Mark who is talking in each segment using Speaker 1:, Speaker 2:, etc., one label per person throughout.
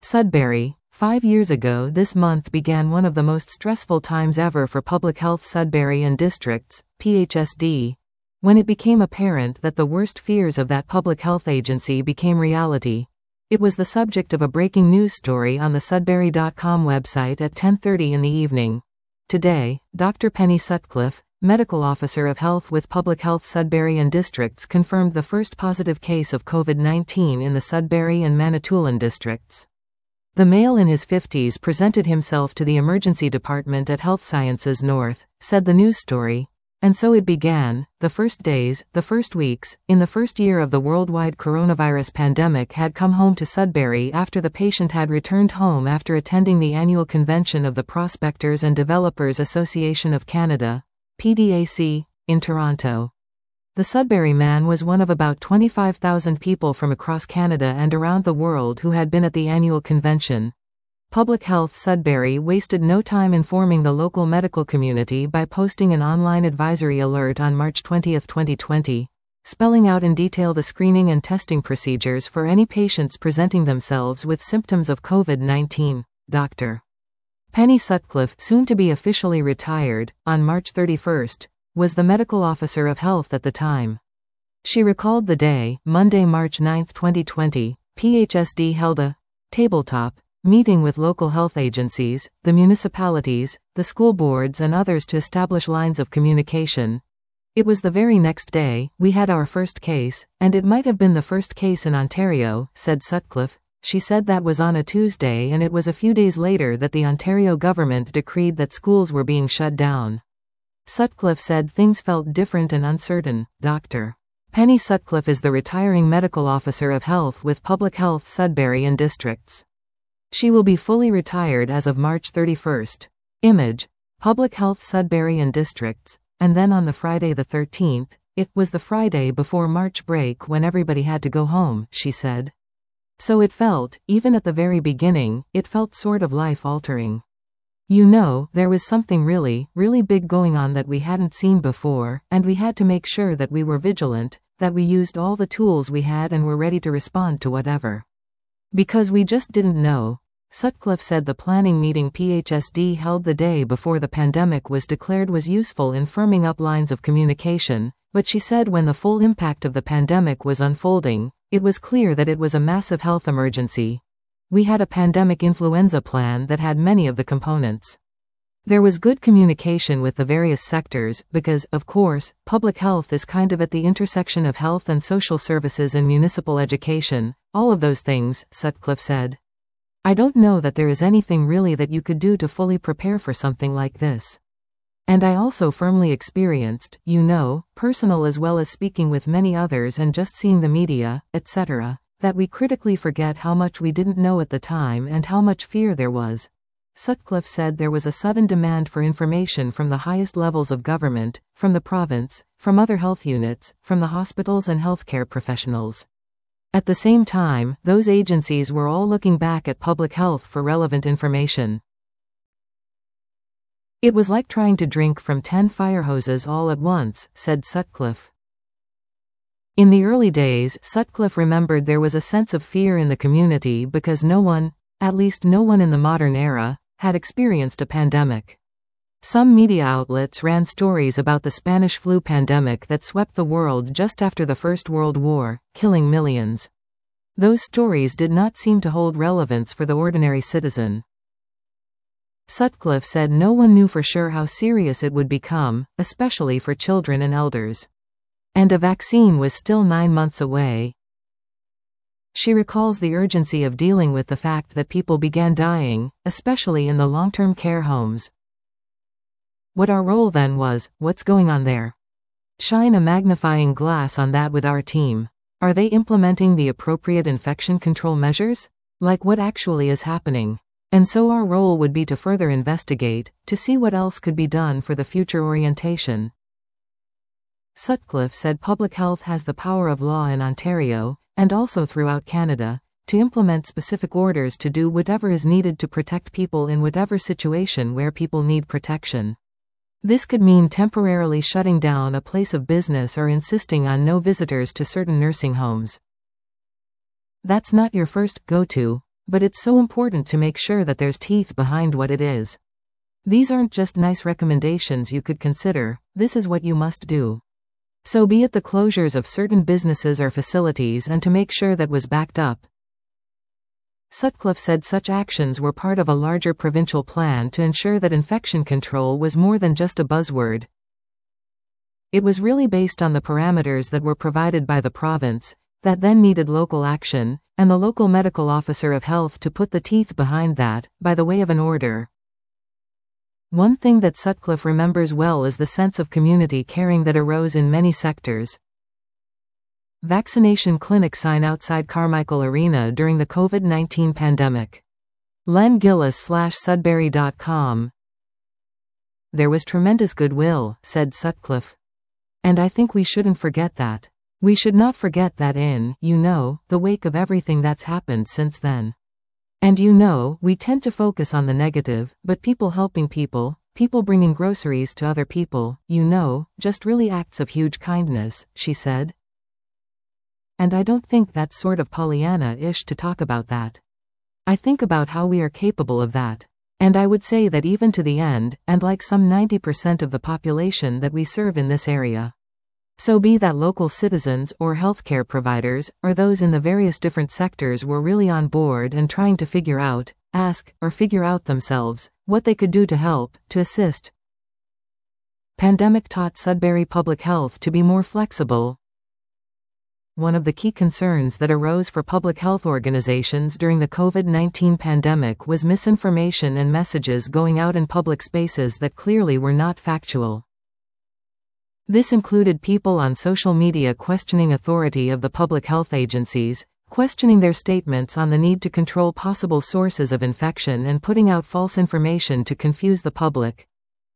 Speaker 1: Sudbury. 5 years ago this month began one of the most stressful times ever for Public Health Sudbury and Districts, PHSD, when it became apparent that the worst fears of that public health agency became reality. It was the subject of a breaking news story on the Sudbury.com website at 10:30 in the evening. Today, Dr. Penny Sutcliffe, Medical Officer of Health with Public Health Sudbury and Districts, confirmed the first positive case of COVID-19 in the Sudbury and Manitoulin districts. The male in his 50s presented himself to the emergency department at Health Sciences North, said the news story. And so it began. The first days, the first weeks, in the first year of the worldwide coronavirus pandemic had come home to Sudbury after the patient had returned home after attending the annual convention of the Prospectors and Developers Association of Canada, PDAC, in Toronto. The Sudbury man was one of about 25,000 people from across Canada and around the world who had been at the annual convention. Public Health Sudbury wasted no time informing the local medical community by posting an online advisory alert on March 20, 2020, spelling out in detail the screening and testing procedures for any patients presenting themselves with symptoms of COVID-19. Dr. Penny Sutcliffe, soon to be officially retired, on March 31st, was the medical officer of health at the time. She recalled the day, Monday, March 9, 2020, PHSD held a tabletop meeting with local health agencies, the municipalities, the school boards and others to establish lines of communication. It was the very next day, we had our first case, and it might have been the first case in Ontario, said Sutcliffe. She said that was on a Tuesday and it was a few days later that the Ontario government decreed that schools were being shut down. Sutcliffe said things felt different and uncertain. Dr. Penny Sutcliffe is the retiring medical officer of health with Public Health Sudbury and Districts. She will be fully retired as of March 31st. Image. Public Health Sudbury and Districts. And then on the Friday the 13th, it was the Friday before March break when everybody had to go home, she said. So it felt, even at the very beginning, it felt sort of life-altering. You know, there was something really, really big going on that we hadn't seen before, and we had to make sure that we were vigilant, that we used all the tools we had and were ready to respond to whatever. Because we just didn't know. Sutcliffe said the planning meeting PHSD held the day before the pandemic was declared was useful in firming up lines of communication, but she said when the full impact of the pandemic was unfolding, it was clear that it was a massive health emergency. We had a pandemic influenza plan that had many of the components. There was good communication with the various sectors because, of course, public health is kind of at the intersection of health and social services and municipal education, all of those things, Sutcliffe said. I don't know that there is anything really that you could do to fully prepare for something like this. And I also firmly experienced, you know, personal as well as speaking with many others and just seeing the media, etc., that we critically forget how much we didn't know at the time and how much fear there was. Sutcliffe said there was a sudden demand for information from the highest levels of government, from the province, from other health units, from the hospitals and healthcare professionals. At the same time, those agencies were all looking back at public health for relevant information. It was like trying to drink from 10 fire hoses all at once, said Sutcliffe. In the early days, Sutcliffe remembered there was a sense of fear in the community because no one, at least no one in the modern era, had experienced a pandemic. Some media outlets ran stories about the Spanish flu pandemic that swept the world just after the First World War, killing millions. Those stories did not seem to hold relevance for the ordinary citizen. Sutcliffe said no one knew for sure how serious it would become, especially for children and elders. And a vaccine was still 9 months away. She recalls the urgency of dealing with the fact that people began dying, especially in the long-term care homes. What our role then was, what's going on there? Shine a magnifying glass on that with our team. Are they implementing the appropriate infection control measures? Like what actually is happening? And so our role would be to further investigate, to see what else could be done for the future orientation. Sutcliffe said public health has the power of law in Ontario, and also throughout Canada, to implement specific orders to do whatever is needed to protect people in whatever situation where people need protection. This could mean temporarily shutting down a place of business or insisting on no visitors to certain nursing homes. That's not your first go-to. But it's so important to make sure that there's teeth behind what it is. These aren't just nice recommendations you could consider, this is what you must do. So be it the closures of certain businesses or facilities, and to make sure that was backed up. Sutcliffe said such actions were part of a larger provincial plan to ensure that infection control was more than just a buzzword. It was really based on the parameters that were provided by the province, that then needed local action, and the local medical officer of health to put the teeth behind that, by the way of an order. One thing that Sutcliffe remembers well is the sense of community caring that arose in many sectors. Vaccination clinic sign outside Carmichael Arena during the COVID-19 pandemic. Len Gillis/Sudbury.com. There was tremendous goodwill, said Sutcliffe. And I think we shouldn't forget that. We should not forget that in, the wake of everything that's happened since then. And we tend to focus on the negative, but people helping people bringing groceries to other people, just really acts of huge kindness, she said. And I don't think that's sort of Pollyanna-ish to talk about that. I think about how we are capable of that. And I would say that even to the end, and like some 90% of the population that we serve in this area. So be that local citizens or healthcare providers, or those in the various different sectors were really on board and trying to figure out themselves, what they could do to help, to assist. Pandemic taught Sudbury Public Health to be more flexible. One of the key concerns that arose for public health organizations during the COVID-19 pandemic was misinformation and messages going out in public spaces that clearly were not factual. This included people on social media questioning authority of the public health agencies, questioning their statements on the need to control possible sources of infection, and putting out false information to confuse the public.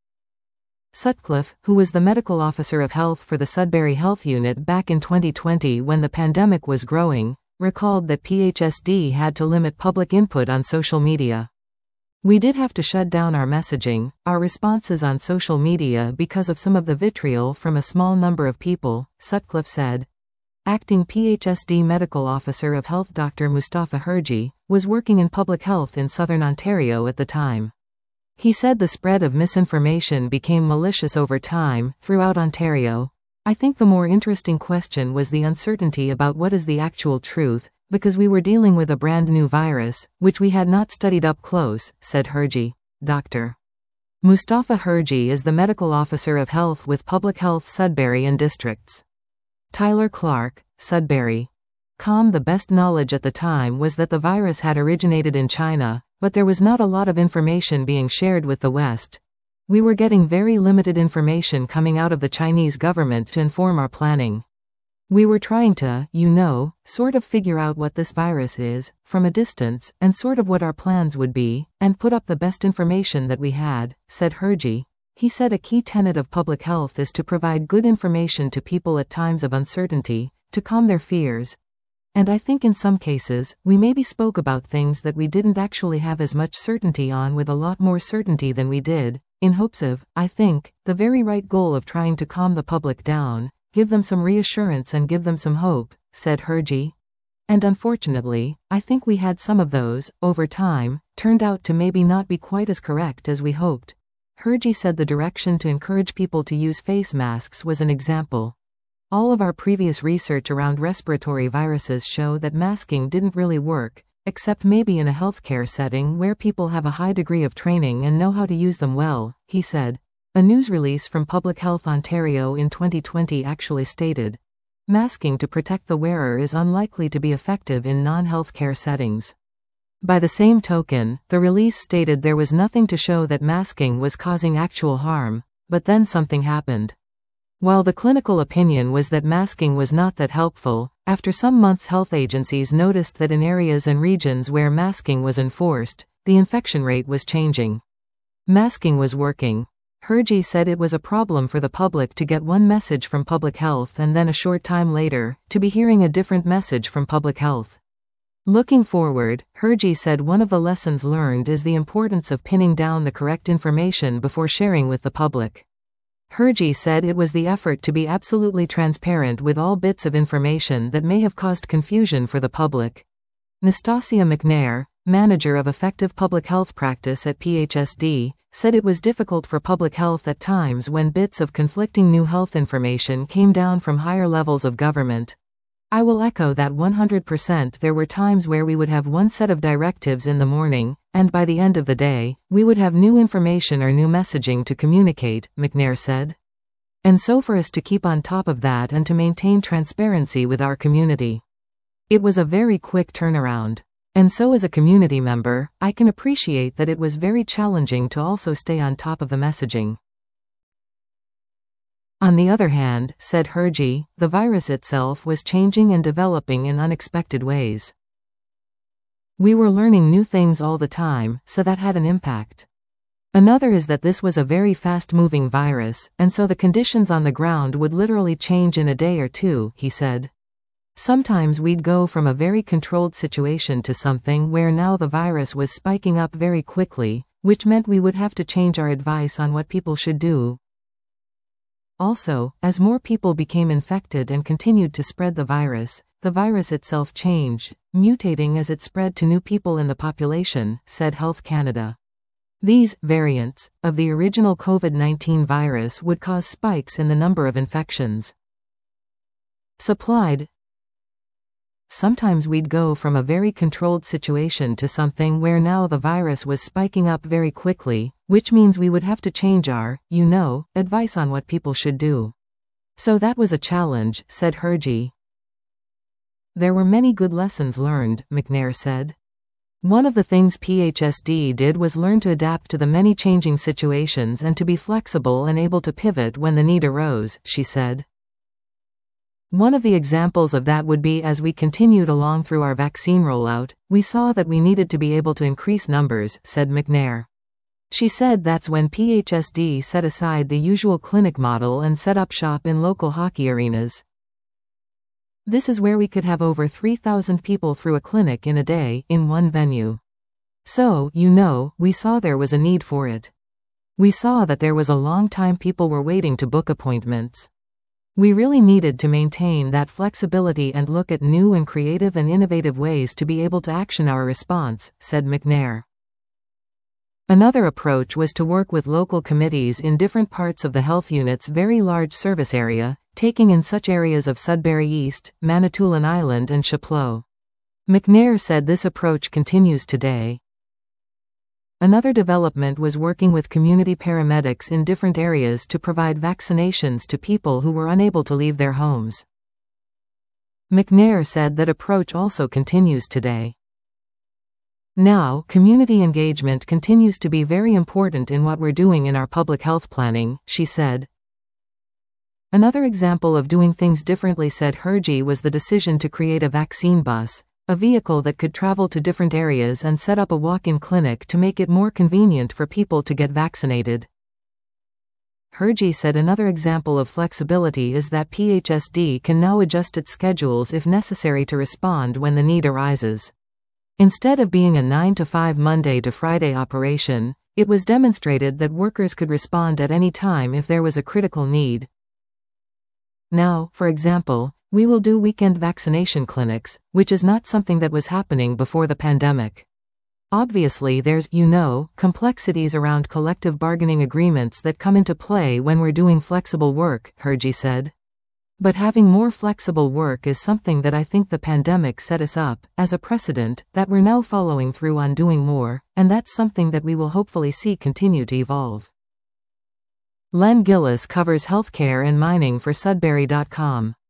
Speaker 1: Sutcliffe, who was the medical officer of health for the Sudbury Health Unit back in 2020 when the pandemic was growing, recalled that PHSD had to limit public input on social media. We did have to shut down our messaging, our responses on social media because of some of the vitriol from a small number of people, Sutcliffe said. Acting PHSD Medical Officer of Health Dr. Mustafa Hirji was working in public health in southern Ontario at the time. He said the spread of misinformation became malicious over time, throughout Ontario. I think the more interesting question was the uncertainty about what is the actual truth, because we were dealing with a brand new virus, which we had not studied up close, said Hirji. Dr. Mustafa Hirji is the medical officer of health with Public Health Sudbury and Districts. Tyler Clark, Sudbury. The best knowledge at the time was that the virus had originated in China, but there was not a lot of information being shared with the West. We were getting very limited information coming out of the Chinese government to inform our planning. We were trying to, sort of figure out what this virus is, from a distance, and sort of what our plans would be, and put up the best information that we had, said Hirji. He said a key tenet of public health is to provide good information to people at times of uncertainty, to calm their fears. And I think in some cases, we maybe spoke about things that we didn't actually have as much certainty on with a lot more certainty than we did, in hopes of, I think, the very right goal of trying to calm the public down, give them some reassurance and give them some hope, said Hirji. And unfortunately, I think we had some of those, over time, turned out to maybe not be quite as correct as we hoped. Hirji said the direction to encourage people to use face masks was an example. All of our previous research around respiratory viruses show that masking didn't really work, except maybe in a healthcare setting where people have a high degree of training and know how to use them well, he said. A news release from Public Health Ontario in 2020 actually stated, masking to protect the wearer is unlikely to be effective in non-healthcare settings. By the same token, the release stated there was nothing to show that masking was causing actual harm, but then something happened. While the clinical opinion was that masking was not that helpful, after some months health agencies noticed that in areas and regions where masking was enforced, the infection rate was changing. Masking was working. Hirji said it was a problem for the public to get one message from public health and then a short time later, to be hearing a different message from public health. Looking forward, Hirji said one of the lessons learned is the importance of pinning down the correct information before sharing with the public. Hirji said it was the effort to be absolutely transparent with all bits of information that may have caused confusion for the public. Nastasia McNair, manager of effective public health practice at PHSD, said it was difficult for public health at times when bits of conflicting new health information came down from higher levels of government. I will echo that 100%. There were times where we would have one set of directives in the morning, and by the end of the day, we would have new information or new messaging to communicate, McNair said. And so for us to keep on top of that and to maintain transparency with our community. It was a very quick turnaround. And so as a community member, I can appreciate that it was very challenging to also stay on top of the messaging. On the other hand, said Hergy, the virus itself was changing and developing in unexpected ways. We were learning new things all the time, so that had an impact. Another is that this was a very fast-moving virus, and so the conditions on the ground would literally change in a day or two, he said. Sometimes we'd go from a very controlled situation to something where now the virus was spiking up very quickly, which meant we would have to change our advice on what people should do. Also, as more people became infected and continued to spread the virus itself changed, mutating as it spread to new people in the population, said Health Canada. These variants of the original COVID-19 virus would cause spikes in the number of infections. Supplied. Sometimes we'd go from a very controlled situation to something where now the virus was spiking up very quickly, which means we would have to change our, advice on what people should do. So that was a challenge, said Hergy. There were many good lessons learned, McNair said. One of the things PHSD did was learn to adapt to the many changing situations and to be flexible and able to pivot when the need arose, she said. One of the examples of that would be as we continued along through our vaccine rollout, we saw that we needed to be able to increase numbers, said McNair. She said that's when PHSD set aside the usual clinic model and set up shop in local hockey arenas. This is where we could have over 3,000 people through a clinic in a day, in one venue. So, we saw there was a need for it. We saw that there was a long time people were waiting to book appointments. We really needed to maintain that flexibility and look at new and creative and innovative ways to be able to action our response, said McNair. Another approach was to work with local committees in different parts of the health unit's very large service area, taking in such areas of Sudbury East, Manitoulin Island and Chapleau. McNair said this approach continues today. Another development was working with community paramedics in different areas to provide vaccinations to people who were unable to leave their homes. McNair said that approach also continues today. Now, community engagement continues to be very important in what we're doing in our public health planning, she said. Another example of doing things differently, said Hergy, was the decision to create a vaccine bus, a vehicle that could travel to different areas and set up a walk-in clinic to make it more convenient for people to get vaccinated. Hergy said another example of flexibility is that PHSD can now adjust its schedules if necessary to respond when the need arises. Instead of being a 9-to-5 Monday to Friday operation, it was demonstrated that workers could respond at any time if there was a critical need. Now, for example, we will do weekend vaccination clinics, which is not something that was happening before the pandemic. Obviously there's, complexities around collective bargaining agreements that come into play when we're doing flexible work, Hergy said. But having more flexible work is something that I think the pandemic set us up as a precedent that we're now following through on doing more, and that's something that we will hopefully see continue to evolve. Len Gillis covers healthcare and mining for Sudbury.com.